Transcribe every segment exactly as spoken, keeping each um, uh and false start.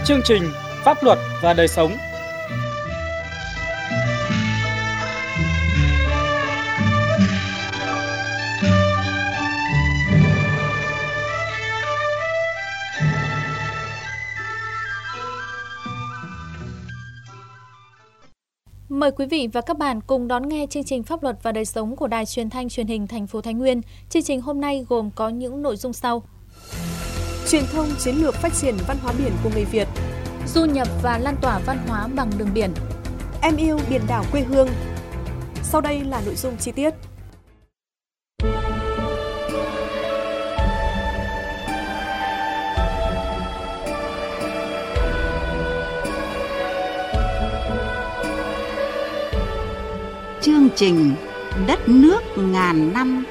chương trình Pháp luật và đời sống. Mời quý vị và các bạn cùng đón nghe chương trình Pháp luật và đời sống của Đài Truyền thanh Truyền hình thành phố Thái Nguyên. Chương trình hôm nay gồm có những nội dung sau: Truyền thông chiến lược phát triển văn hóa biển của người Việt, du nhập và lan tỏa văn hóa bằng đường biển, em yêu biển đảo quê hương. Sau đây là nội dung chi tiết. Chương trình Đất nước ngàn năm.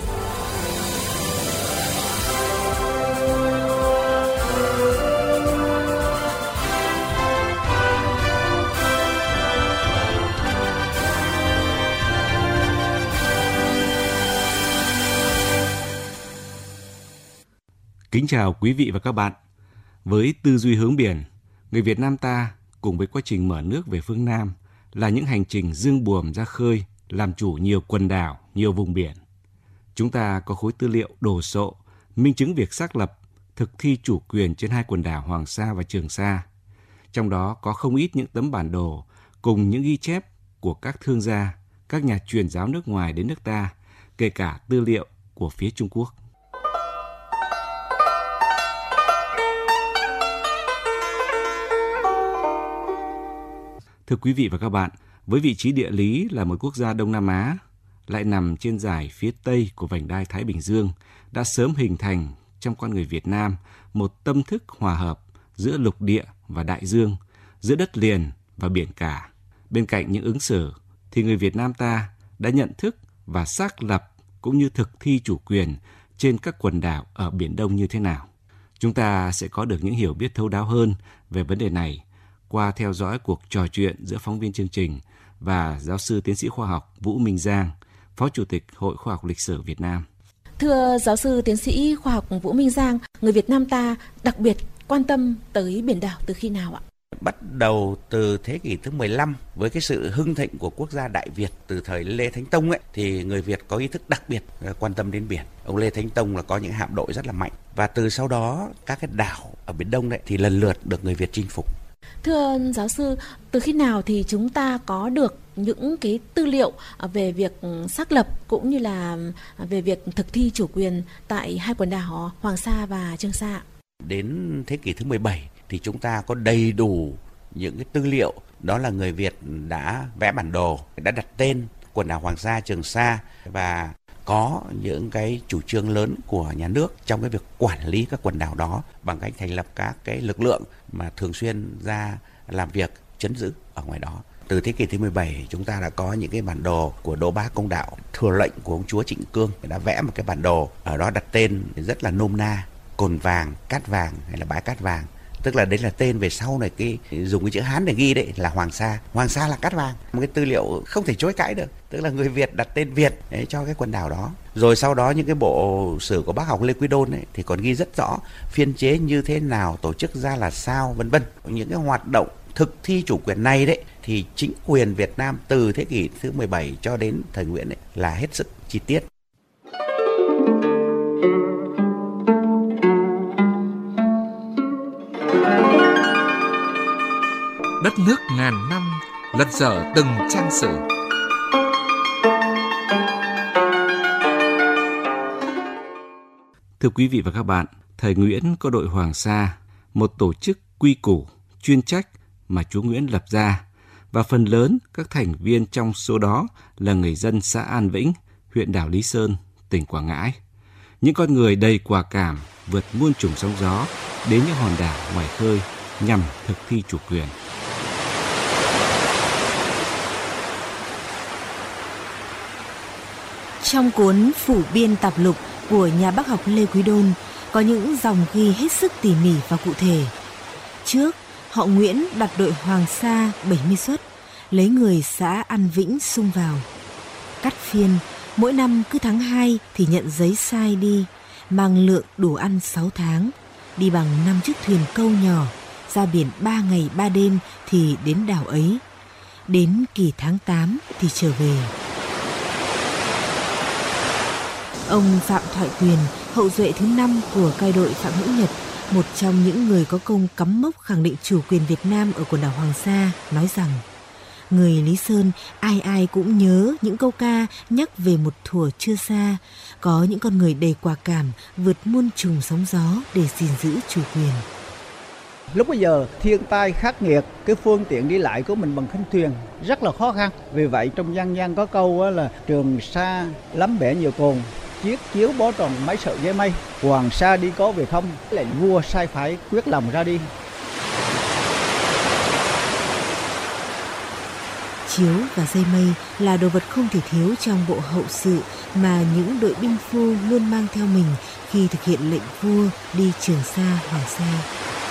Kính chào quý vị và các bạn. Với tư duy hướng biển, người Việt Nam ta cùng với quá trình mở nước về phương Nam là những hành trình dương buồm ra khơi, làm chủ nhiều quần đảo, nhiều vùng biển. Chúng ta có khối tư liệu đồ sộ, minh chứng việc xác lập, thực thi chủ quyền trên hai quần đảo Hoàng Sa và Trường Sa. Trong đó có không ít những tấm bản đồ cùng những ghi chép của các thương gia, các nhà truyền giáo nước ngoài đến nước ta, kể cả tư liệu của phía Trung Quốc. Thưa quý vị và các bạn, với vị trí địa lý là một quốc gia Đông Nam Á, lại nằm trên dải phía Tây của vành đai Thái Bình Dương, đã sớm hình thành trong con người Việt Nam một tâm thức hòa hợp giữa lục địa và đại dương, giữa đất liền và biển cả. Bên cạnh những ứng xử, thì người Việt Nam ta đã nhận thức và xác lập cũng như thực thi chủ quyền trên các quần đảo ở Biển Đông như thế nào. Chúng ta sẽ có được những hiểu biết thấu đáo hơn về vấn đề này qua theo dõi cuộc trò chuyện giữa phóng viên chương trình và giáo sư tiến sĩ khoa học Vũ Minh Giang, Phó Chủ tịch Hội Khoa học Lịch sử Việt Nam. Thưa giáo sư tiến sĩ khoa học Vũ Minh Giang, người Việt Nam ta đặc biệt quan tâm tới biển đảo từ khi nào ạ? Bắt đầu từ thế kỷ thứ mười lăm với cái sự hưng thịnh của quốc gia Đại Việt từ thời Lê Thánh Tông ấy, thì người Việt có ý thức đặc biệt quan tâm đến biển. Ông Lê Thánh Tông là có những hạm đội rất là mạnh, và từ sau đó các cái đảo ở Biển Đông đấy thì lần lượt được người Việt chinh phục. Thưa giáo sư, từ khi nào thì chúng ta có được những cái tư liệu về việc xác lập cũng như là về việc thực thi chủ quyền tại hai quần đảo Hoàng Sa và Trường Sa? Đến thế kỷ thứ mười bảy thì chúng ta có đầy đủ những cái tư liệu, đó là người Việt đã vẽ bản đồ, đã đặt tên quần đảo Hoàng Sa, Trường Sa và có những cái chủ trương lớn của nhà nước trong cái việc quản lý các quần đảo đó bằng cách thành lập các cái lực lượng mà thường xuyên ra làm việc trấn giữ ở ngoài đó. Từ thế kỷ thứ mười bảy chúng ta đã có những cái bản đồ của Đỗ Bá Công Đạo, thừa lệnh của ông chúa Trịnh Cương đã vẽ một cái bản đồ, ở đó đặt tên rất là nôm na, Cồn Vàng, Cát Vàng hay là Bãi Cát Vàng. Tức là đấy là tên về sau này, cái dùng cái chữ Hán để ghi đấy là Hoàng Sa. Hoàng Sa là cát vàng, một cái tư liệu không thể chối cãi được. Tức là người Việt đặt tên Việt để cho cái quần đảo đó. Rồi sau đó những cái bộ sử của bác học Lê Quý Đôn ấy, thì còn ghi rất rõ phiên chế như thế nào, tổ chức ra là sao, vân vân. Những cái hoạt động thực thi chủ quyền này đấy thì chính quyền Việt Nam từ thế kỷ thứ mười bảy cho đến thời Nguyễn ấy, là hết sức chi tiết. Đất nước ngàn năm, lật dở từng trang sử. Thưa quý vị và các bạn, thời Nguyễn có đội Hoàng Sa, một tổ chức quy củ, chuyên trách mà chúa Nguyễn lập ra, và phần lớn các thành viên trong số đó là người dân xã An Vĩnh, huyện đảo Lý Sơn, tỉnh Quảng Ngãi. Những con người đầy quả cảm vượt muôn trùng sóng gió đến những hòn đảo ngoài khơi nhằm thực thi chủ quyền. Trong cuốn Phủ Biên Tạp Lục của nhà bác học Lê Quý Đôn có những dòng ghi hết sức tỉ mỉ và cụ thể. Trước, họ Nguyễn đặt đội Hoàng Sa bảy mươi suất, lấy người xã An Vĩnh xung vào. Cắt phiên, mỗi năm cứ tháng hai thì nhận giấy sai đi, mang lượng đủ ăn sáu tháng, đi bằng năm chiếc thuyền câu nhỏ, ra biển ba ngày ba đêm thì đến đảo ấy. Đến kỳ tháng tám thì trở về. Ông Phạm Thoại Quyền, hậu duệ thứ năm của cai đội Phạm Hữu Nhật, một trong những người có công cắm mốc khẳng định chủ quyền Việt Nam ở quần đảo Hoàng Sa, nói rằng người Lý Sơn ai ai cũng nhớ những câu ca nhắc về một thuở chưa xa, có những con người đầy quả cảm vượt muôn trùng sóng gió để gìn giữ chủ quyền. Lúc bây giờ thiên tai khắc nghiệt, cái phương tiện đi lại của mình bằng khinh thuyền rất là khó khăn. Vì vậy trong dân gian có câu là Trường Sa lắm bẻ nhiều cồn, chiếc chiếu bó tròn mấy sợi dây mây. Hoàng Sa đi có về không, lệnh vua sai phải quyết lòng ra đi. Chiếu và dây mây là đồ vật không thể thiếu trong bộ hậu sự mà những đội binh phu luôn mang theo mình khi thực hiện lệnh vua đi Trường Sa, Hoàng Sa.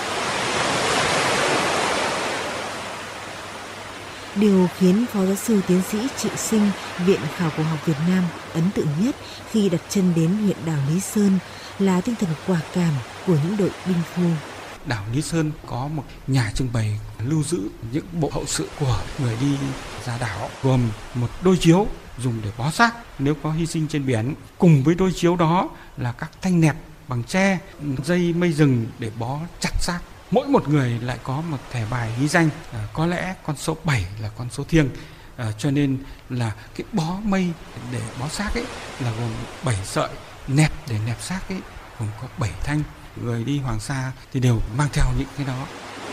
Điều khiến Phó Giáo sư Tiến sĩ Trịnh Sinh, Viện Khảo cổ học Việt Nam ấn tượng nhất khi đặt chân đến huyện đảo Lý Sơn là tinh thần quả cảm của những đội binh phu. Đảo Lý Sơn có một nhà trưng bày lưu giữ những bộ hậu sự của người đi ra đảo, gồm một đôi chiếu dùng để bó xác nếu có hy sinh trên biển. Cùng với đôi chiếu đó là các thanh nẹp bằng tre, dây mây rừng để bó chặt xác. Mỗi một người lại có một thẻ bài ghi danh, à, có lẽ con số bảy là con số thiêng, à, cho nên là cái bó mây để bó xác ấy là gồm bảy sợi, nẹp để nẹp xác ấy gồm có bảy thanh. Người đi Hoàng Sa thì đều mang theo những cái đó.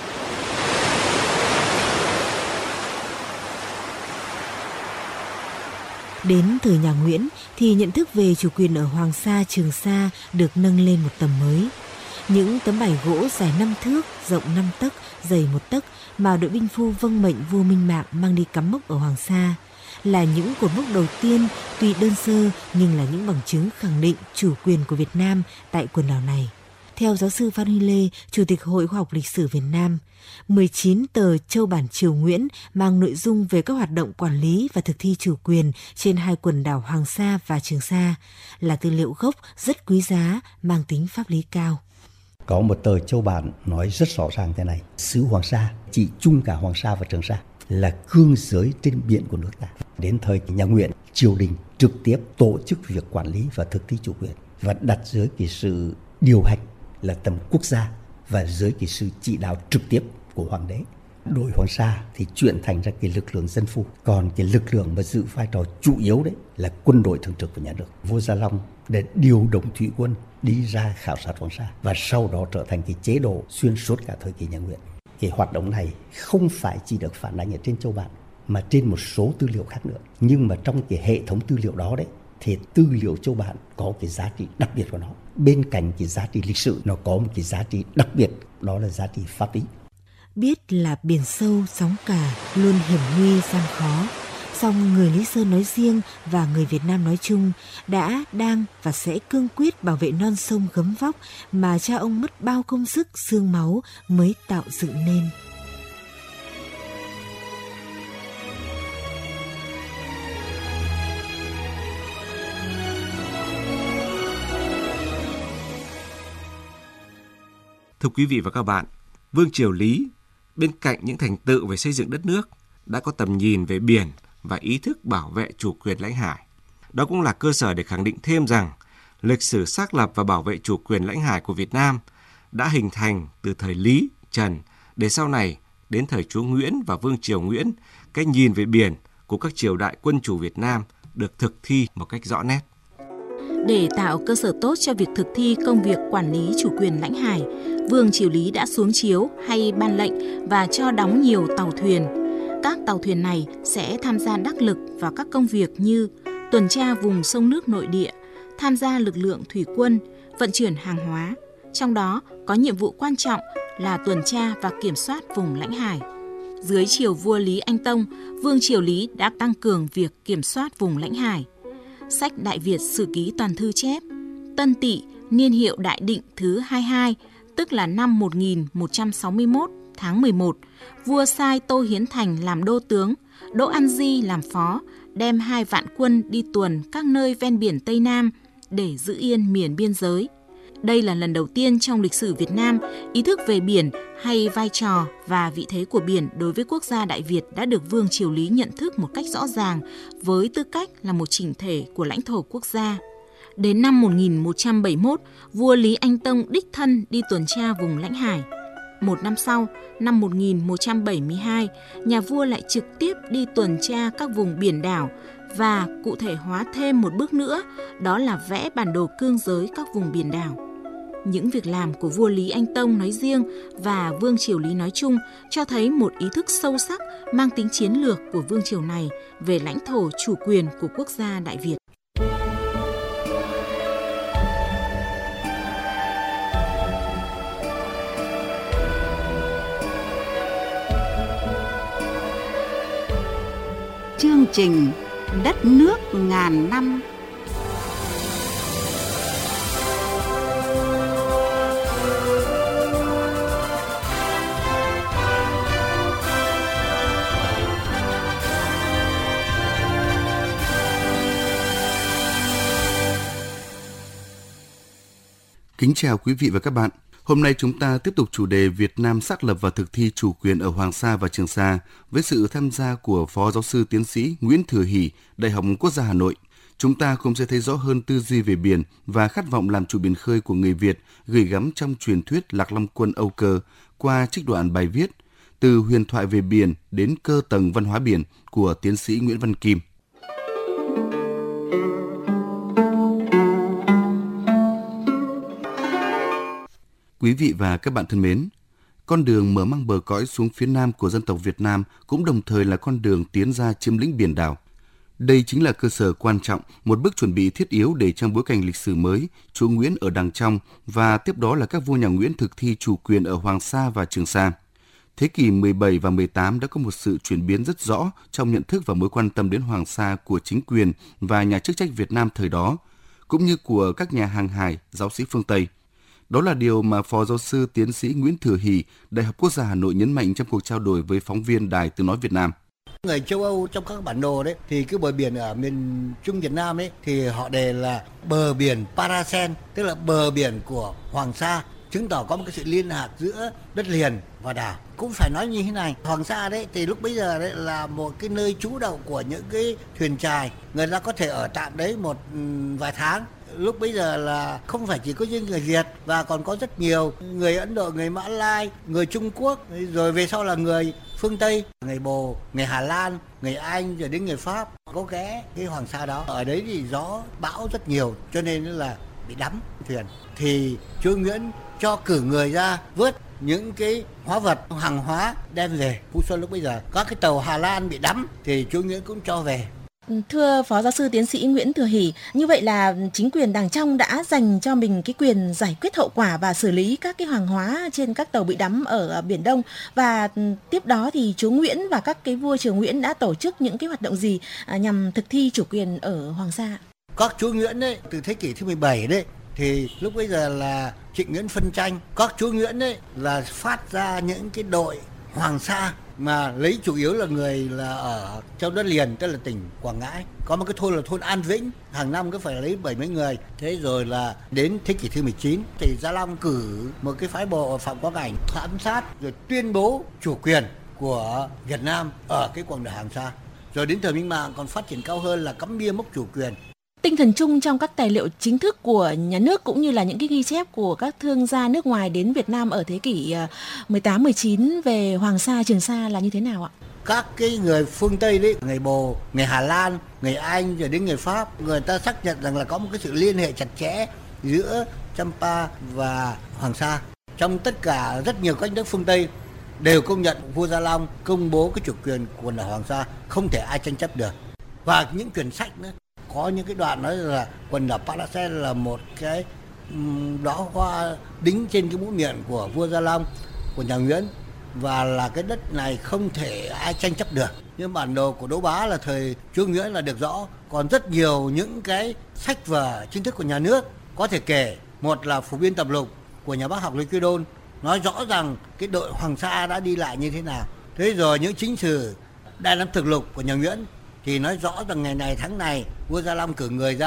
Đến thời nhà Nguyễn thì nhận thức về chủ quyền ở Hoàng Sa, Trường Sa được nâng lên một tầm mới. Những tấm bài gỗ dài năm thước, rộng năm tấc, dày một tấc mà đội binh phu vâng mệnh vua Minh Mạng mang đi cắm mốc ở Hoàng Sa là những cột mốc đầu tiên, tuy đơn sơ nhưng là những bằng chứng khẳng định chủ quyền của Việt Nam tại quần đảo này. Theo giáo sư Phan Huy Lê, Chủ tịch Hội Khoa học Lịch sử Việt Nam, mười chín tờ châu bản Triều Nguyễn mang nội dung về các hoạt động quản lý và thực thi chủ quyền trên hai quần đảo Hoàng Sa và Trường Sa là tư liệu gốc rất quý giá, mang tính pháp lý cao. Có một tờ châu bản nói rất rõ ràng thế này: xứ Hoàng Sa chỉ chung cả Hoàng Sa và Trường Sa là cương giới trên biển của nước ta. Đến thời nhà Nguyễn, triều đình trực tiếp tổ chức việc quản lý và thực thi chủ quyền và đặt dưới cái sự điều hành là tầm quốc gia và dưới cái sự chỉ đạo trực tiếp của hoàng đế. Đội Hoàng Sa thì chuyển thành ra cái lực lượng dân phu, còn cái lực lượng mà giữ vai trò chủ yếu đấy là quân đội thường trực của nhà nước. Vua Gia Long để điều động thủy quân đi ra khảo sát Hoàng Sa và sau đó trở thành cái chế độ xuyên suốt cả thời kỳ nhà Nguyễn. Cái hoạt động này không phải chỉ được phản ánh ở trên châu bản mà trên một số tư liệu khác nữa. Nhưng mà trong cái hệ thống tư liệu đó đấy thì tư liệu châu bản có cái giá trị đặc biệt của nó. Bên cạnh cái giá trị lịch sử, nó có một cái giá trị đặc biệt, đó là giá trị pháp lý. Biết là biển sâu, sóng cả, luôn hiểm nguy, gian khó. Song người Lý Sơn nói riêng và người Việt Nam nói chung đã, đang và sẽ cương quyết bảo vệ non sông gấm vóc mà cha ông mất bao công sức, xương máu mới tạo dựng nên. Thưa quý vị và các bạn, Vương triều Lý, bên cạnh những thành tựu về xây dựng đất nước, đã có tầm nhìn về biển và ý thức bảo vệ chủ quyền lãnh hải. Đó cũng là cơ sở để khẳng định thêm rằng lịch sử xác lập và bảo vệ chủ quyền lãnh hải của Việt Nam đã hình thành từ thời Lý, Trần, để sau này đến thời chúa Nguyễn và Vương triều Nguyễn, cái nhìn về biển của các triều đại quân chủ Việt Nam được thực thi một cách rõ nét. Để tạo cơ sở tốt cho việc thực thi công việc quản lý chủ quyền lãnh hải, Vương triều Lý đã xuống chiếu hay ban lệnh và cho đóng nhiều tàu thuyền. Các tàu thuyền này sẽ tham gia đắc lực vào các công việc như tuần tra vùng sông nước nội địa, tham gia lực lượng thủy quân, vận chuyển hàng hóa. Trong đó có nhiệm vụ quan trọng là tuần tra và kiểm soát vùng lãnh hải. Dưới triều vua Lý Anh Tông, Vương triều Lý đã tăng cường việc kiểm soát vùng lãnh hải. Sách Đại Việt Sử Ký Toàn Thư chép, Tân Tỵ, niên hiệu Đại Định thứ hai mươi hai, tức là năm một nghìn một trăm sáu mươi mốt, tháng mười một, vua sai Tô Hiến Thành làm đô tướng, Đỗ An Di làm phó, đem hai vạn quân đi tuần các nơi ven biển Tây Nam để giữ yên miền biên giới. Đây là lần đầu tiên trong lịch sử Việt Nam, ý thức về biển hay vai trò và vị thế của biển đối với quốc gia Đại Việt đã được Vương Triều Lý nhận thức một cách rõ ràng với tư cách là một chỉnh thể của lãnh thổ quốc gia. Đến năm một nghìn một trăm bảy mươi mốt, vua Lý Anh Tông đích thân đi tuần tra vùng lãnh hải. Một năm sau, năm một nghìn một trăm bảy mươi hai, nhà vua lại trực tiếp đi tuần tra các vùng biển đảo và cụ thể hóa thêm một bước nữa, đó là vẽ bản đồ cương giới các vùng biển đảo. Những việc làm của vua Lý Anh Tông nói riêng và Vương Triều Lý nói chung cho thấy một ý thức sâu sắc mang tính chiến lược của vương triều này về lãnh thổ chủ quyền của quốc gia Đại Việt. Chương trình Đất nước ngàn năm. Kính chào quý vị và các bạn. Hôm nay chúng ta tiếp tục chủ đề Việt Nam xác lập và thực thi chủ quyền ở Hoàng Sa và Trường Sa với sự tham gia của Phó Giáo sư Tiến sĩ Nguyễn Thừa Hỷ, Đại học Quốc gia Hà Nội. Chúng ta cũng sẽ thấy rõ hơn tư duy về biển và khát vọng làm chủ biển khơi của người Việt gửi gắm trong truyền thuyết Lạc Long Quân Âu Cơ qua trích đoạn bài viết Từ huyền thoại về biển đến cơ tầng văn hóa biển của Tiến sĩ Nguyễn Văn Kim. Quý vị và các bạn thân mến, con đường mở mang bờ cõi xuống phía nam của dân tộc Việt Nam cũng đồng thời là con đường tiến ra chiếm lĩnh biển đảo. Đây chính là cơ sở quan trọng, một bước chuẩn bị thiết yếu để trong bối cảnh lịch sử mới, chúa Nguyễn ở đằng trong và tiếp đó là các vua nhà Nguyễn thực thi chủ quyền ở Hoàng Sa và Trường Sa. Thế kỷ mười bảy và mười tám đã có một sự chuyển biến rất rõ trong nhận thức và mối quan tâm đến Hoàng Sa của chính quyền và nhà chức trách Việt Nam thời đó, cũng như của các nhà hàng hải, giáo sĩ phương Tây. Đó là điều mà Phó Giáo sư Tiến sĩ Nguyễn Thừa Hỷ, Đại học Quốc gia Hà Nội nhấn mạnh trong cuộc trao đổi với phóng viên Đài Tiếng nói Việt Nam. Người châu Âu trong các bản đồ đấy thì cái bờ biển ở miền Trung Việt Nam ấy thì họ đề là bờ biển Paracel, tức là bờ biển của Hoàng Sa, chứng tỏ có một cái sự liên lạc giữa đất liền và đảo. Cũng phải nói như thế này, Hoàng Sa đấy thì lúc bấy giờ đấy là một cái nơi trú đậu của những cái thuyền chài, người ta có thể ở tạm đấy một vài tháng. Lúc bấy giờ là không phải chỉ có riêng người Việt và còn có rất nhiều người Ấn Độ, người Mã Lai, người Trung Quốc, rồi về sau là người phương Tây, người Bồ, người Hà Lan, người Anh, rồi đến người Pháp có ghé cái Hoàng Sa đó. Ở đấy thì gió bão rất nhiều cho nên là bị đắm thuyền. Thì chúa Nguyễn cho cử người ra vớt những cái hóa vật, hàng hóa đem về Phú Xuân. Lúc bấy giờ các cái tàu Hà Lan bị đắm thì chúa Nguyễn cũng cho về. Thưa Phó Giáo sư Tiến sĩ Nguyễn Thừa Hỷ, như vậy là chính quyền đàng trong đã dành cho mình cái quyền giải quyết hậu quả và xử lý các cái hàng hóa trên các tàu bị đắm ở Biển Đông, và tiếp đó thì chúa Nguyễn và các cái vua triều Nguyễn đã tổ chức những cái hoạt động gì nhằm thực thi chủ quyền ở Hoàng Sa? Các chúa Nguyễn đấy từ thế kỷ thứ mười bảy đấy thì lúc bây giờ là Trịnh Nguyễn phân tranh, các chúa Nguyễn đấy là phát ra những cái đội Hoàng Sa mà lấy chủ yếu là người là ở trong đất liền, tức là tỉnh Quảng Ngãi. Có một cái thôn là thôn An Vĩnh, hàng năm cứ phải lấy bảy mấy người. Thế rồi là đến thế kỷ thứ mười chín thì Gia Long cử một cái phái bộ Phạm Quang Ảnh thám sát rồi tuyên bố chủ quyền của Việt Nam ở cái quần đảo Hoàng Sa. Rồi đến thời Minh Mạng còn phát triển cao hơn là cắm bia mốc chủ quyền. Tinh thần chung trong các tài liệu chính thức của nhà nước cũng như là những cái ghi chép của các thương gia nước ngoài đến Việt Nam ở thế kỷ mười tám mười chín về Hoàng Sa, Trường Sa là như thế nào ạ? Các cái người phương Tây đấy, người Bồ, người Hà Lan, người Anh rồi đến người Pháp, người ta xác nhận rằng là có một cái sự liên hệ chặt chẽ giữa Champa và Hoàng Sa. Trong tất cả rất nhiều các nước phương Tây đều công nhận vua Gia Long công bố cái chủ quyền của quần đảo Hoàng Sa, không thể ai tranh chấp được. Và những quyển sách nữa có những cái đoạn nói là quần đảo Paracel là một cái đóa hoa đính trên cái mũi miệng của vua Gia Long, của nhà Nguyễn, và là cái đất này không thể ai tranh chấp được. Nhưng bản đồ của Đỗ Bá là thời chúa Nguyễn là được rõ. Còn rất nhiều những cái sách vở chính thức của nhà nước có thể kể. Một là Phổ Biên Tập Lục của nhà bác học Lê Quý Đôn nói rõ rằng cái đội Hoàng Sa đã đi lại như thế nào. Thế rồi những chính sử Đại Nam Thực Lục của nhà Nguyễn thì nói rõ rằng ngày này tháng này vua Gia Long cử người ra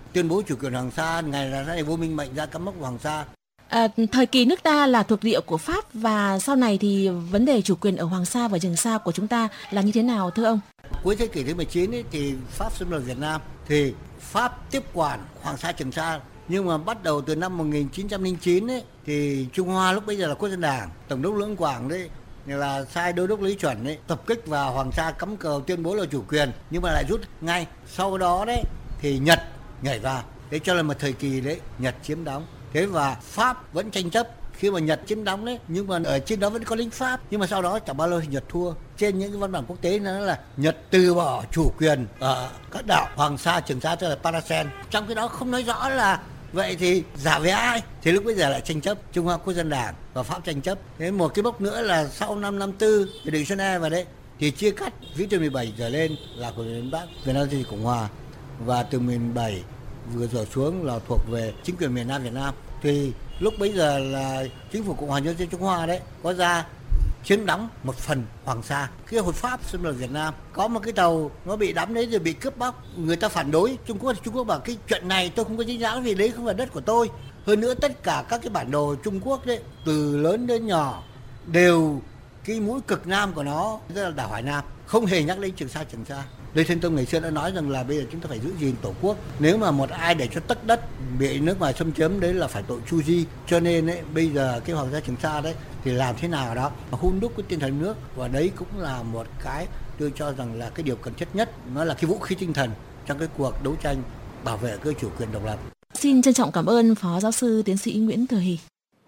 tuyên bố chủ quyền Hoàng Sa, ngày là ngày vô minh mệnh ra cắm mốc Hoàng Sa. À, thời kỳ nước ta là thuộc địa của Pháp và sau này thì vấn đề chủ quyền ở Hoàng Sa và Trường Sa của chúng ta là như thế nào thưa ông? Cuối thế kỷ thứ mười chín ấy, thì Pháp xâm lược Việt Nam thì Pháp tiếp quản Hoàng Sa Trường Sa, nhưng mà bắt đầu từ năm một nghìn chín trăm lẻ chín ấy, thì Trung Hoa lúc bấy giờ là Quốc dân Đảng, Tổng đốc Lưỡng Quảng đấy là sai đô đốc Lý Chuẩn ấy, tập kích vào Hoàng Sa cắm cờ tuyên bố là chủ quyền, nhưng mà lại rút ngay. Sau đó đấy thì Nhật nhảy vào, thế cho là một thời kỳ đấy Nhật chiếm đóng. Thế và Pháp vẫn tranh chấp khi mà Nhật chiếm đóng đấy, nhưng mà ở trên đó vẫn có lính Pháp, nhưng mà sau đó chẳng bao lâu thì Nhật thua. Trên những cái văn bản quốc tế nó là Nhật từ bỏ chủ quyền ở các đảo Hoàng Sa, Trường Sa, tức là Paracel. Trong cái đó không nói rõ là vậy thì giả với ai, thì lúc bây giờ lại tranh chấp Trung Hoa Quốc dân Đảng và Pháp tranh chấp. Thế một cái mốc nữa là sau năm năm tư Hiệp định Geneva vào đấy thì chia cắt vĩ tuyến mười bảy trở lên là của miền Bắc, Việt Nam Dân Chủ Cộng Hòa, và từ miền bảy vừa trở xuống là thuộc về chính quyền miền Nam Việt Nam. Thì lúc bấy giờ là chính phủ Cộng hòa Nhân dân Trung Hoa đấy có ra chiếm đóng một phần Hoàng Sa. Khi hồi Pháp xâm lược Việt Nam, có một cái tàu nó bị đắm đấy rồi bị cướp bóc, người ta phản đối Trung Quốc, thì Trung Quốc bảo cái chuyện này tôi không có dính dáng vì đấy không phải đất của tôi. Hơn nữa tất cả các cái bản đồ Trung Quốc đấy, từ lớn đến nhỏ, đều cái mũi cực nam của nó tức là đảo Hải Nam, không hề nhắc đến Trường Sa, Trường Sa. Lê Thánh Tông ngày xưa đã nói rằng là bây giờ chúng ta phải giữ gìn tổ quốc. Nếu mà một ai để cho tấc đất bị nước ngoài xâm chiếm đấy là phải tội chu di. Cho nên ấy, bây giờ cái Hoàng Sa Trường Sa đấy thì làm thế nào đó mà hun đúc cái tinh thần nước, và đấy cũng là một cái tôi cho rằng là cái điều cần thiết nhất, nó là cái vũ khí tinh thần trong cái cuộc đấu tranh bảo vệ cái chủ quyền độc lập. Xin trân trọng cảm ơn Phó Giáo sư Tiến sĩ Nguyễn Thừa Hỷ.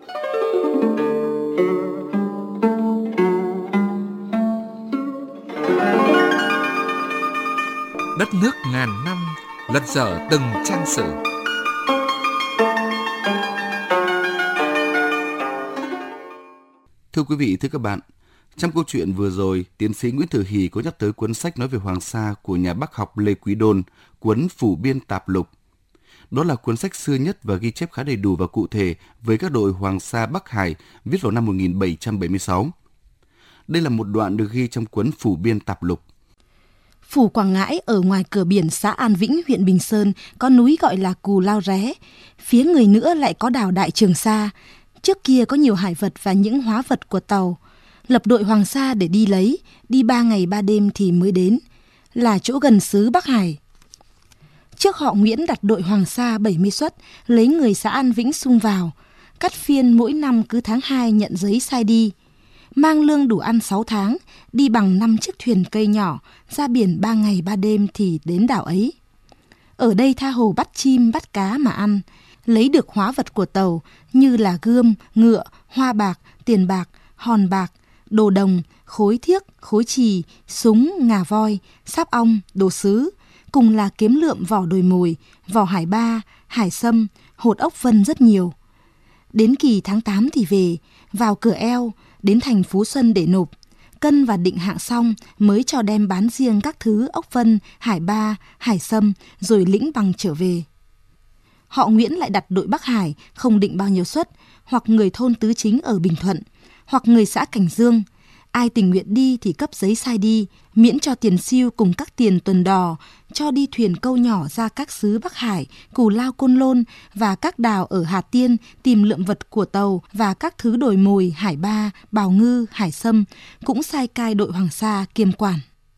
Đất nước ngàn năm lật dở từng trang sử. Thưa quý vị, thưa các bạn, trong câu chuyện vừa rồi, tiến sĩ Nguyễn Thừa Hỷ có nhắc tới cuốn sách nói về Hoàng Sa của nhà Bác học Lê Quý Đôn, cuốn Phủ Biên Tạp Lục. Đó là cuốn sách xưa nhất và ghi chép khá đầy đủ và cụ thể về các đội Hoàng Sa Bắc Hải viết vào năm một nghìn bảy trăm bảy mươi sáu. Đây là một đoạn được ghi trong cuốn Phủ Biên Tạp Lục. Phủ Quảng Ngãi ở ngoài cửa biển xã An Vĩnh, huyện Bình Sơn có núi gọi là Cù Lao Ré. Phía người nữa lại có đảo Đại Trường Sa. Trước kia có nhiều hải vật và những hóa vật của tàu. Lập đội Hoàng Sa để đi lấy, đi ba ngày ba đêm thì mới đến. Là chỗ gần xứ Bắc Hải. Trước họ Nguyễn đặt đội Hoàng Sa bảy mươi suất, lấy người xã An Vĩnh xung vào. Cắt phiên mỗi năm cứ tháng hai nhận giấy sai đi. Mang lương đủ ăn sáu tháng, đi bằng năm chiếc thuyền cây nhỏ, ra biển ba ngày ba đêm thì đến đảo ấy. Ở đây tha hồ bắt chim, bắt cá mà ăn, lấy được hóa vật của tàu như là gươm, ngựa, hoa bạc, tiền bạc, hòn bạc, đồ đồng, khối thiếc, khối chì, súng, ngà voi, sáp ong, đồ sứ, cùng là kiếm lượm vỏ đồi mồi, vỏ hải ba, hải sâm, hột ốc vân rất nhiều. Đến kỳ tháng tám thì về, vào cửa eo, đến thành Phú Xuân để nộp, cân và định hạng xong mới cho đem bán riêng các thứ ốc vân, hải ba, hải sâm rồi lĩnh bằng trở về. Họ Nguyễn lại đặt đội Bắc Hải không định bao nhiêu suất, hoặc người thôn Tứ Chính ở Bình Thuận, hoặc người xã Cảnh Dương. Ai tình nguyện đi thì cấp giấy sai đi, miễn cho tiền siêu cùng các tiền tuần đò, cho đi thuyền câu nhỏ ra các xứ Bắc Hải, Cù Lao Côn Lôn và các đảo ở Hà Tiên tìm lượm vật của tàu và các thứ đồi mồi, hải ba, bào ngư, hải sâm, cũng sai cai đội Hoàng Sa kiêm quản.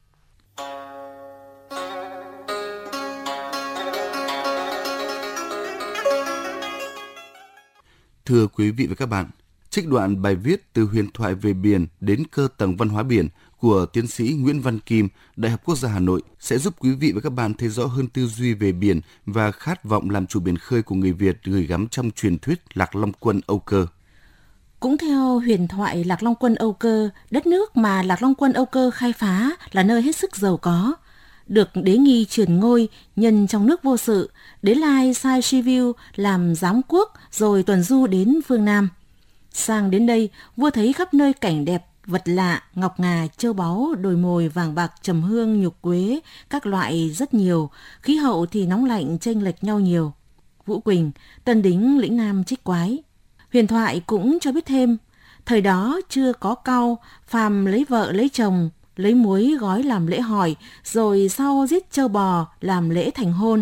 Thưa quý vị và các bạn, trích đoạn bài viết Từ huyền thoại về biển đến cơ tầng văn hóa biển của tiến sĩ Nguyễn Văn Kim, Đại học Quốc gia Hà Nội sẽ giúp quý vị và các bạn thấy rõ hơn tư duy về biển và khát vọng làm chủ biển khơi của người Việt gửi gắm trong truyền thuyết Lạc Long Quân Âu Cơ. Cũng theo huyền thoại Lạc Long Quân Âu Cơ, đất nước mà Lạc Long Quân Âu Cơ khai phá là nơi hết sức giàu có. Được đế nghi truyền ngôi, nhân trong nước vô sự, đế lai sai Sivu làm giám quốc rồi tuần du đến phương Nam. Sang đến đây, vua thấy khắp nơi cảnh đẹp, vật lạ, ngọc ngà, châu báu, đồi mồi, vàng bạc, trầm hương, nhục quế, các loại rất nhiều. Khí hậu thì nóng lạnh chênh lệch nhau nhiều. Vũ Quỳnh, Tân Đính, lĩnh Nam trích quái. Huyền thoại cũng cho biết thêm, thời đó chưa có cau, phàm lấy vợ lấy chồng, lấy muối gói làm lễ hỏi, rồi sau giết trâu bò làm lễ thành hôn.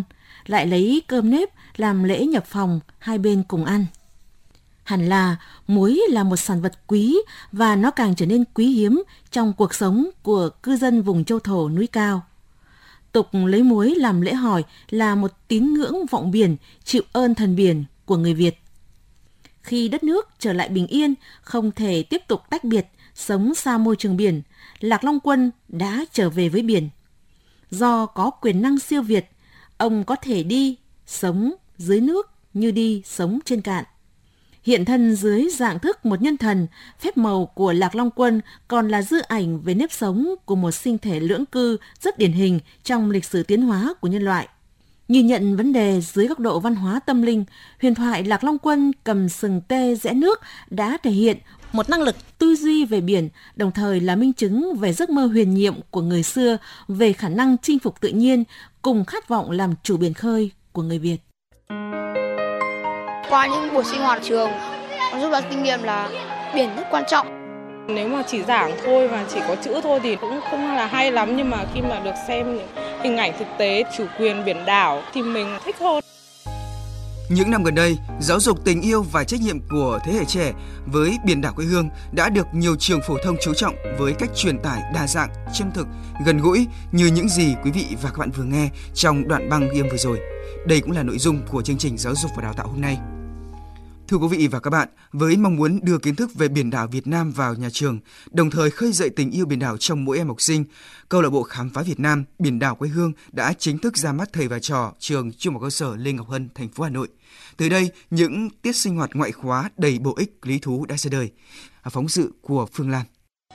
lại lấy cơm nếp làm lễ nhập phòng, hai bên cùng ăn. Hẳn là muối là một sản vật quý và nó càng trở nên quý hiếm trong cuộc sống của cư dân vùng châu thổ núi cao. Tục lấy muối làm lễ hỏi là một tín ngưỡng vọng biển, chịu ơn thần biển của người Việt. Khi đất nước trở lại bình yên, không thể tiếp tục tách biệt, sống xa môi trường biển, Lạc Long Quân đã trở về với biển. Do có quyền năng siêu việt, ông có thể đi, sống dưới nước như đi, sống trên cạn. Hiện thân dưới dạng thức một nhân thần, phép màu của Lạc Long Quân còn là dư ảnh về nếp sống của một sinh thể lưỡng cư rất điển hình trong lịch sử tiến hóa của nhân loại. Nhìn nhận vấn đề dưới góc độ văn hóa tâm linh, huyền thoại Lạc Long Quân cầm sừng tê rẽ nước đã thể hiện một năng lực tư duy về biển, đồng thời là minh chứng về giấc mơ huyền nhiệm của người xưa về khả năng chinh phục tự nhiên cùng khát vọng làm chủ biển khơi của người Việt. Qua những buổi sinh hoạt trường, nó giúp đỡ kinh nghiệm là biển rất quan trọng. Nếu mà chỉ giảng thôi và chỉ có chữ thôi thì cũng không là hay lắm, nhưng mà khi mà được xem những hình ảnh thực tế chủ quyền biển đảo thì mình thích hơn. Những năm gần đây, giáo dục tình yêu và trách nhiệm của thế hệ trẻ với biển đảo quê hương đã được nhiều trường phổ thông chú trọng với cách truyền tải đa dạng, chân thực, gần gũi như những gì quý vị và các bạn vừa nghe trong đoạn băng ghi âm vừa rồi. Đây cũng là nội dung của chương trình Giáo dục và Đào tạo hôm nay. Thưa quý vị và các bạn, với mong muốn đưa kiến thức về biển đảo Việt Nam vào nhà trường, đồng thời khơi dậy tình yêu biển đảo trong mỗi em học sinh, Câu lạc bộ Khám phá Việt Nam Biển đảo quê hương đã chính thức ra mắt thầy và trò trường Trung học cơ sở Lê Ngọc Hân, thành phố Hà Nội. Từ đây, những tiết sinh hoạt ngoại khóa đầy bổ ích, lý thú đã ra đời. Phóng sự của Phương Lan.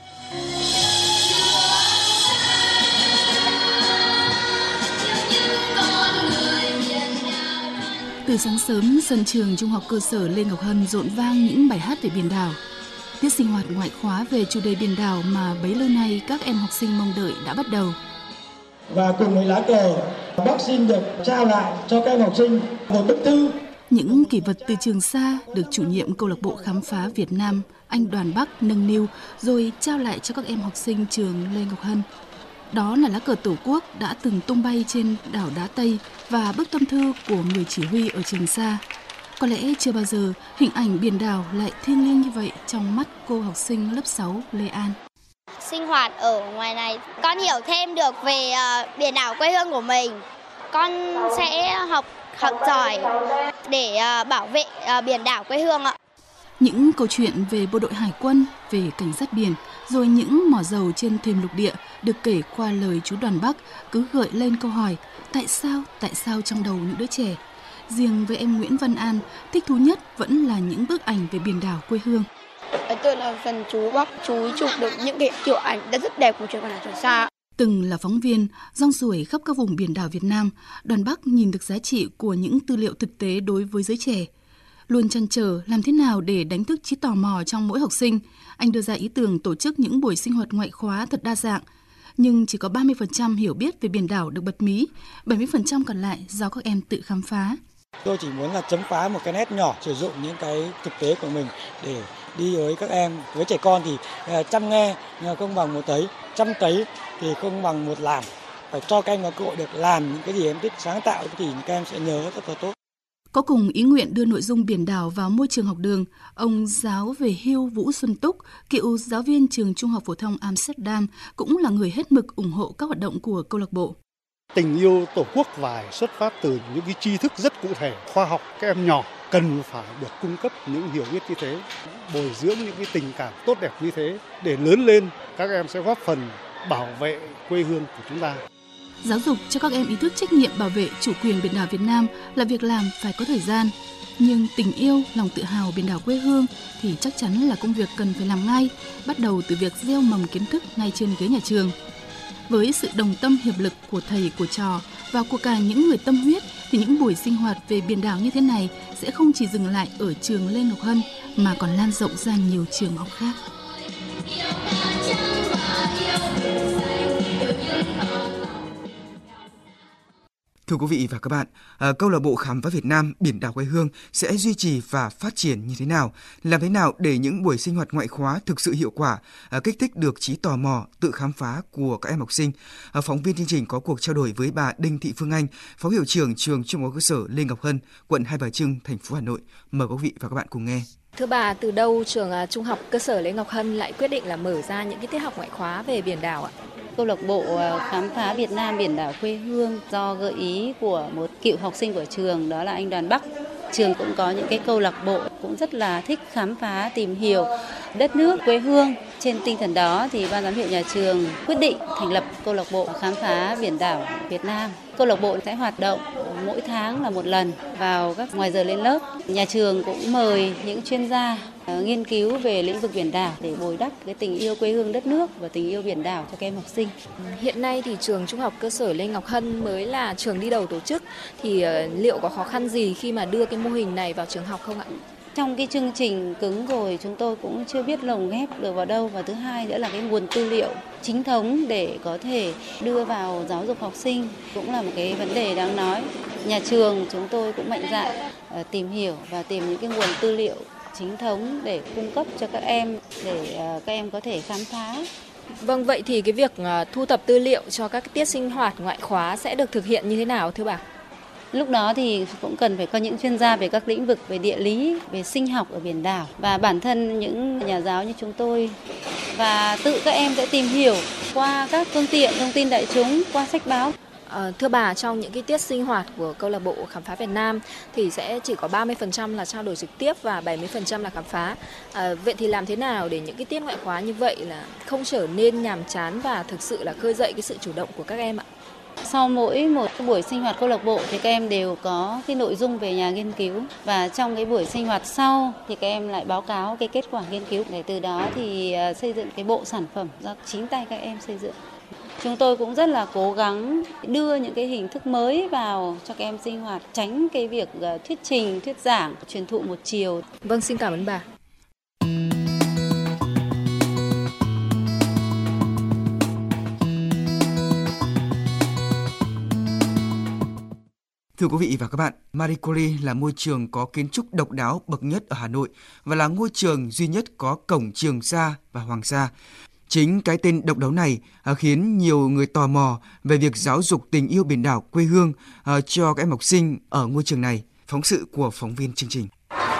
Từ sáng sớm, sân trường Trung học cơ sở Lê Ngọc Hân rộn vang những bài hát về biển đảo. Tiết sinh hoạt ngoại khóa về chủ đề biển đảo mà bấy lâu nay các em học sinh mong đợi đã bắt đầu. Và cùng với lá cờ, bác xin được trao lại cho các em học sinh một bức thư. Những kỷ vật từ Trường Sa được chủ nhiệm Câu lạc bộ Khám phá Việt Nam, anh Đoàn Bắc nâng niu rồi trao lại cho các em học sinh trường Lê Ngọc Hân. Đó là lá cờ Tổ quốc đã từng tung bay trên đảo Đá Tây và bức tâm thư của người chỉ huy ở Trường Sa. Có lẽ chưa bao giờ hình ảnh biển đảo lại thiêng liêng như vậy trong mắt cô học sinh lớp sáu Lê An. Sinh hoạt ở ngoài này, con hiểu thêm được về uh, biển đảo quê hương của mình. Con sẽ học học giỏi để uh, bảo vệ uh, biển đảo quê hương ạ. Những câu chuyện về bộ đội hải quân, về cảnh sát biển, rồi những mỏ dầu trên thềm lục địa được kể qua lời chú Đoàn Bắc cứ gợi lên câu hỏi tại sao, tại sao trong đầu những đứa trẻ. Riêng với em Nguyễn Văn An, thích thú nhất vẫn là những bức ảnh về biển đảo quê hương. Tôi là phần chú Bắc, chú chụp được những cái kiểu ảnh đã rất đẹp của trường quần đảo Trường Sa. Từng là phóng viên, rong ruổi khắp các vùng biển đảo Việt Nam, Đoàn Bắc nhìn được giá trị của những tư liệu thực tế đối với giới trẻ. Luôn trăn trở làm thế nào để đánh thức trí tò mò trong mỗi học sinh, anh đưa ra ý tưởng tổ chức những buổi sinh hoạt ngoại khóa thật đa dạng. Nhưng chỉ có ba mươi phần trăm hiểu biết về biển đảo được bật mí, bảy mươi phần trăm còn lại do các em tự khám phá. Tôi chỉ muốn là chấm phá một cái nét nhỏ, sử dụng những cái thực tế của mình để đi với các em. Với trẻ con thì chăm nghe không bằng một tấy, trăm tấy thì không bằng một làm. Phải cho các em có cơ hội được làm những cái gì em thích, sáng tạo thì các em sẽ nhớ rất là tốt. Có cùng ý nguyện đưa nội dung biển đảo vào môi trường học đường, ông giáo về hưu Vũ Xuân Túc, cựu giáo viên trường Trung học phổ thông Amsterdam, cũng là người hết mực ủng hộ các hoạt động của câu lạc bộ. Tình yêu Tổ quốc phải xuất phát từ những cái tri thức rất cụ thể, khoa học. Các em nhỏ cần phải được cung cấp những hiểu biết như thế, bồi dưỡng những cái tình cảm tốt đẹp như thế, để lớn lên các em sẽ góp phần bảo vệ quê hương của chúng ta. Giáo dục cho các em ý thức trách nhiệm bảo vệ chủ quyền biển đảo Việt Nam là việc làm phải có thời gian. Nhưng tình yêu, lòng tự hào biển đảo quê hương thì chắc chắn là công việc cần phải làm ngay, bắt đầu từ việc gieo mầm kiến thức ngay trên ghế nhà trường. Với sự đồng tâm hiệp lực của thầy, của trò và của cả những người tâm huyết thì những buổi sinh hoạt về biển đảo như thế này sẽ không chỉ dừng lại ở trường Lê Ngọc Hân mà còn lan rộng ra nhiều trường học khác. Thưa quý vị và các bạn, à, câu lạc bộ khám phá Việt Nam biển đảo quê hương sẽ duy trì và phát triển như thế nào? Làm thế nào để những buổi sinh hoạt ngoại khóa thực sự hiệu quả, à, kích thích được trí tò mò, tự khám phá của các em học sinh? À, phóng viên chương trình có cuộc trao đổi với bà Đinh Thị Phương Anh, Phó Hiệu trưởng Trường Trung học cơ sở Lê Ngọc Hân, quận Hai Bà Trưng, thành phố Hà Nội. Mời quý vị và các bạn cùng nghe. Thưa bà, từ đâu trường Trung học cơ sở Lê Ngọc Hân lại quyết định là mở ra những cái tiết học ngoại khóa về biển đảo ạ? Câu lạc bộ khám phá Việt Nam biển đảo quê hương do gợi ý của một cựu học sinh của trường, đó là anh Đoàn Bắc. Trường cũng có những cái câu lạc bộ cũng rất là thích khám phá, tìm hiểu đất nước quê hương. Trên tinh thần đó thì ban giám hiệu nhà trường quyết định thành lập câu lạc bộ khám phá biển đảo Việt Nam. Câu lạc bộ sẽ hoạt động mỗi tháng là một lần vào các ngoài giờ lên lớp. Nhà trường cũng mời những chuyên gia nghiên cứu về lĩnh vực biển đảo để bồi đắp cái tình yêu quê hương đất nước và tình yêu biển đảo cho các em học sinh. Hiện nay thì trường Trung học cơ sở Lê Ngọc Hân mới là trường đi đầu tổ chức, thì liệu có khó khăn gì khi mà đưa cái mô hình này vào trường học không ạ? Trong cái chương trình cứng rồi chúng tôi cũng chưa biết lồng ghép được vào đâu, và thứ hai nữa là cái nguồn tư liệu chính thống để có thể đưa vào giáo dục học sinh cũng là một cái vấn đề đáng nói. Nhà trường chúng tôi cũng mạnh dạn tìm hiểu và tìm những cái nguồn tư liệu chính thống để cung cấp cho các em, để các em có thể khám phá. Vâng, vậy thì cái việc thu thập tư liệu cho các tiết sinh hoạt ngoại khóa sẽ được thực hiện như thế nào thưa bà? Lúc đó thì cũng cần phải có những chuyên gia về các lĩnh vực về địa lý, về sinh học ở biển đảo, và bản thân những nhà giáo như chúng tôi, và tự các em sẽ tìm hiểu qua các phương tiện thông tin đại chúng, qua sách báo. À, thưa bà, trong những cái tiết sinh hoạt của câu lạc bộ khám phá Việt Nam thì sẽ chỉ có ba mươi phần trăm là trao đổi trực tiếp và bảy mươi phần trăm là khám phá. À, vậy thì làm thế nào để những cái tiết ngoại khóa như vậy là không trở nên nhàm chán và thực sự là khơi dậy cái sự chủ động của các em ạ? Sau mỗi một buổi sinh hoạt câu lạc bộ thì các em đều có cái nội dung về nhà nghiên cứu, và trong cái buổi sinh hoạt sau thì các em lại báo cáo cái kết quả nghiên cứu, để từ đó thì xây dựng cái bộ sản phẩm do chính tay các em xây dựng. Chúng tôi cũng rất là cố gắng đưa những cái hình thức mới vào cho các em sinh hoạt, tránh cái việc thuyết trình, thuyết giảng, truyền thụ một chiều. Vâng, xin cảm ơn bà. Thưa quý vị và các bạn, Marie Curie là môi trường có kiến trúc độc đáo bậc nhất ở Hà Nội và là ngôi trường duy nhất có cổng Trường Sa và Hoàng Sa. Chính cái tên độc đáo này khiến nhiều người tò mò về việc giáo dục tình yêu biển đảo quê hương cho các em học sinh ở ngôi trường này. Phóng sự của phóng viên chương trình.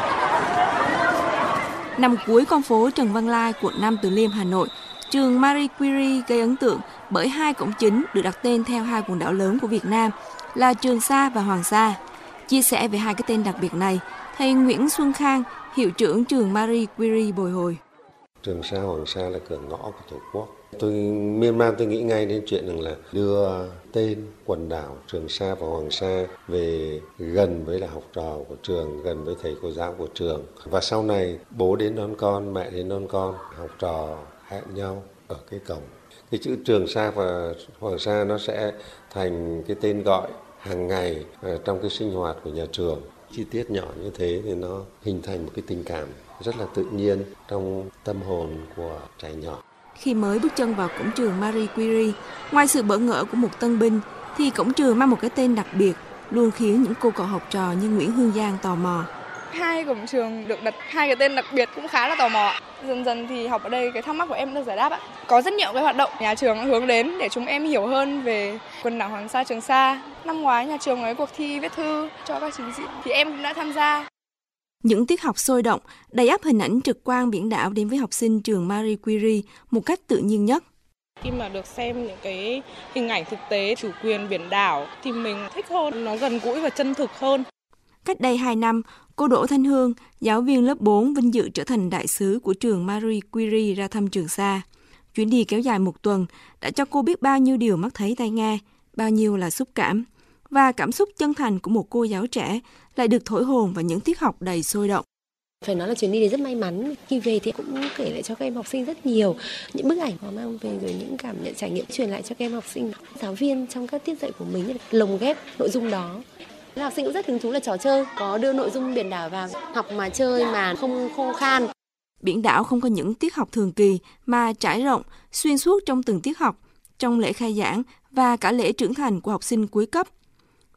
Nằm cuối con phố Trần Văn Lai, quận Nam Từ Liêm, Hà Nội, trường Marie Curie gây ấn tượng bởi hai cổng chính được đặt tên theo hai quần đảo lớn của Việt Nam là Trường Sa và Hoàng Sa. Chia sẻ về hai cái tên đặc biệt này, thầy Nguyễn Xuân Khang, hiệu trưởng trường Marie Curie bồi hồi. Trường Sa, Hoàng Sa là cửa ngõ của Tổ quốc. Tôi miên man tôi nghĩ ngay đến chuyện rằng là đưa tên quần đảo Trường Sa và Hoàng Sa về gần với là học trò của trường, gần với thầy cô giáo của trường. Và sau này bố đến đón con, mẹ đến đón con, học trò hẹn nhau ở cái cổng. Cái chữ Trường Sa và Hoàng Sa nó sẽ thành cái tên gọi hàng ngày trong cái sinh hoạt của nhà trường. Chi tiết nhỏ như thế thì nó hình thành một cái tình cảm rất là tự nhiên trong tâm hồn của trẻ nhỏ. Khi mới bước chân vào cổng trường Marie Curie, ngoài sự bỡ ngỡ của một tân binh, thì cổng trường mang một cái tên đặc biệt, luôn khiến những cô cậu học trò như Nguyễn Hương Giang tò mò. Hai cổng trường được đặt hai cái tên đặc biệt cũng khá là tò mò. Dần dần thì học ở đây cái thắc mắc của em được giải đáp ạ. Có rất nhiều cái hoạt động nhà trường hướng đến để chúng em hiểu hơn về quần đảo Hoàng Sa, Trường Sa. Năm ngoái nhà trường có cuộc thi viết thư cho các chiến sĩ thì em cũng đã tham gia. Những tiết học sôi động, đầy ắp hình ảnh trực quan biển đảo đến với học sinh trường Marie Curie một cách tự nhiên nhất. Khi mà được xem những cái hình ảnh thực tế chủ quyền biển đảo thì mình thích hơn, nó gần gũi và chân thực hơn. Cách đây hai năm, cô Đỗ Thanh Hương, giáo viên lớp bốn vinh dự trở thành đại sứ của trường Marie Curie ra thăm Trường Sa. Chuyến đi kéo dài một tuần đã cho cô biết bao nhiêu điều mắt thấy tai nghe, bao nhiêu là xúc cảm. Và cảm xúc chân thành của một cô giáo trẻ lại được thổi hồn vào những tiết học đầy sôi động. Phải nói là chuyến đi này rất may mắn. Khi về thì cũng kể lại cho các em học sinh rất nhiều những bức ảnh họ mang về, rồi những cảm nhận trải nghiệm truyền lại cho các em học sinh. Giáo viên trong các tiết dạy của mình lồng ghép nội dung đó. Học sinh cũng rất hứng thú là trò chơi, có đưa nội dung biển đảo vào, học mà chơi mà không khô khan. Biển đảo không có những tiết học thường kỳ mà trải rộng, xuyên suốt trong từng tiết học, trong lễ khai giảng và cả lễ trưởng thành của học sinh cuối cấp.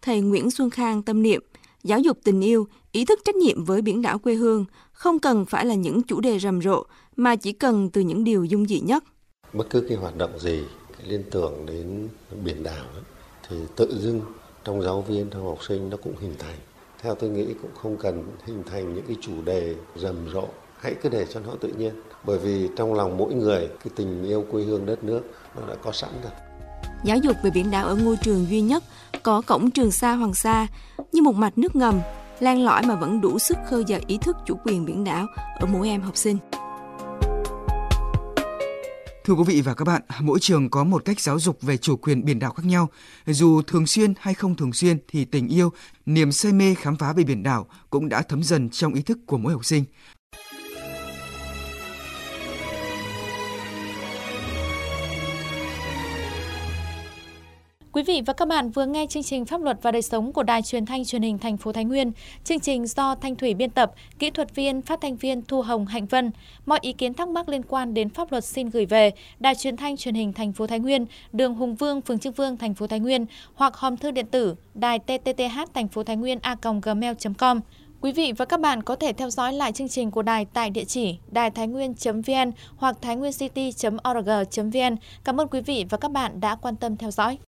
thầy Nguyễn Xuân Khang tâm niệm, giáo dục tình yêu, ý thức trách nhiệm với biển đảo quê hương không cần phải là những chủ đề rầm rộ, mà chỉ cần từ những điều dung dị nhất. Bất cứ cái hoạt động gì liên tưởng đến biển đảo ấy, thì tự dưng trong giáo viên, trong học sinh nó cũng hình thành. Theo tôi nghĩ cũng không cần hình thành những cái chủ đề rầm rộ, hãy cứ để cho nó tự nhiên. Bởi vì trong lòng mỗi người, cái tình yêu quê hương đất nước nó đã có sẵn rồi. Giáo dục về biển đảo ở ngôi trường duy nhất có cổng Trường Sa Hoàng Sa như một mạch nước ngầm, len lỏi mà vẫn đủ sức khơi dậy ý thức chủ quyền biển đảo ở mỗi em học sinh. Thưa quý vị và các bạn, mỗi trường có một cách giáo dục về chủ quyền biển đảo khác nhau. Dù thường xuyên hay không thường xuyên thì tình yêu, niềm say mê khám phá về biển đảo cũng đã thấm dần trong ý thức của mỗi học sinh. Quý vị và các bạn vừa nghe chương trình Pháp luật và đời sống của Đài Truyền thanh Truyền hình thành phố Thái Nguyên. Chương trình do Thanh Thủy biên tập, kỹ thuật viên, phát thanh viên Thu Hồng, Hạnh Vân. Mọi ý kiến thắc mắc liên quan đến pháp luật xin gửi về Đài Truyền thanh Truyền hình thành phố Thái Nguyên, đường Hùng Vương, phường Trương Vương, thành phố Thái Nguyên, hoặc hòm thư điện tử đài tê tê tê hát thành phố Thái Nguyên a còng gmail chấm com. Quý vị và các bạn có thể theo dõi lại chương trình của đài tại địa chỉ đài thái nguyên chấm vn hoặc thainguencity chấm org chấm vn. Cảm ơn quý vị và các bạn đã quan tâm theo dõi.